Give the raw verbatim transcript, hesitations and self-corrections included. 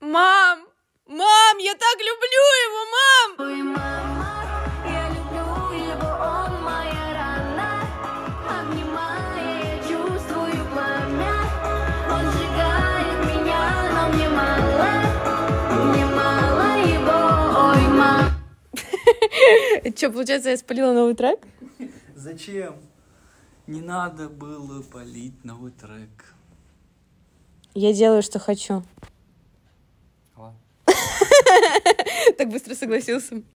Мам! Мам, я так люблю его, мам! Ой, мама, я люблю его, он моя рана. Обнимая, я чувствую пламя. Он сжигает меня, но мне мало. Мне мало его, ой, мам. Что, получается, я спалила новый трек? Зачем? Не надо было палить новый трек. Я делаю, что хочу. Ладно. Так быстро согласился.